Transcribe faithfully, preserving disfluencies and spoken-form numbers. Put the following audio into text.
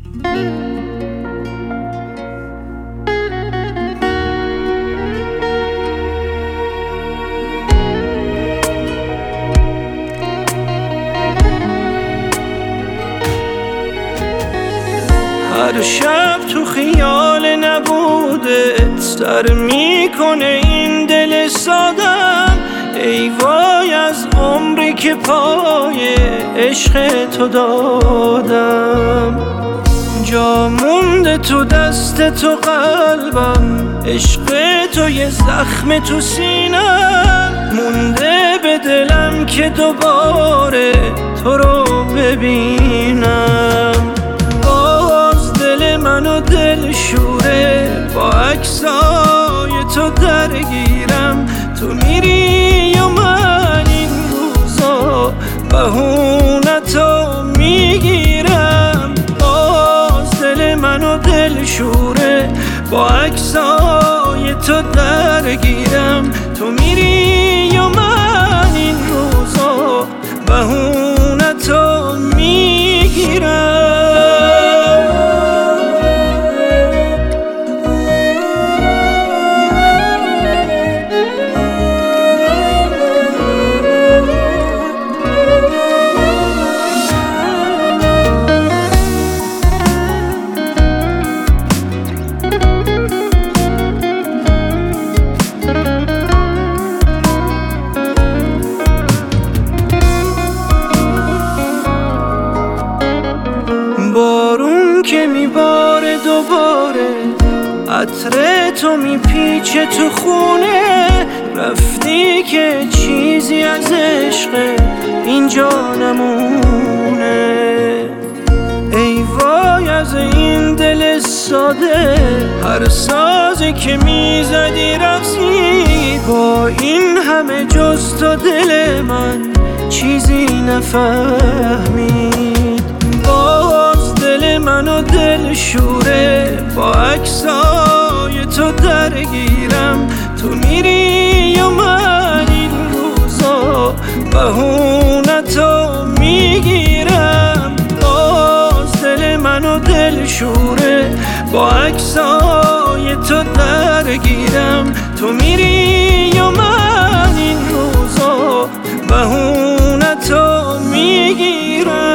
هر شب تو خیال نبودت سر میکنه این دل سادم. ای وای از عمری که پای عشق تو دادم. جا مونده تو دست تو قلبم، عشق تو یه زخم تو سینم. مونده به دلم که دوباره تو رو ببینم. باز دل منو دل شوره، با عکسای تو درگیرم. تو میری و من این روزا بهونتو میگیرم. باز دل منو دل شوره، با عکسای تو درگیرم. تو میری و من این روزا بهونتو میگیرم. بارون که میباره دوباره، عطر تو میپیچه تو خونه. رفتی که چیزی از عشق اینجا نمونه. ای وای از این دل ساده، هر سازی که میزدی رقصی. با این همه جز تو دل من چیزی نفهمید. باز دل منو دل شوره، با عکسای تو درگیرم. تو میری و من این روزا بهونتو میگیرم. باز دل منو دل شوره، با عکسای تو درگیرم. تو میری و من این روزا بهونتو میگیرم.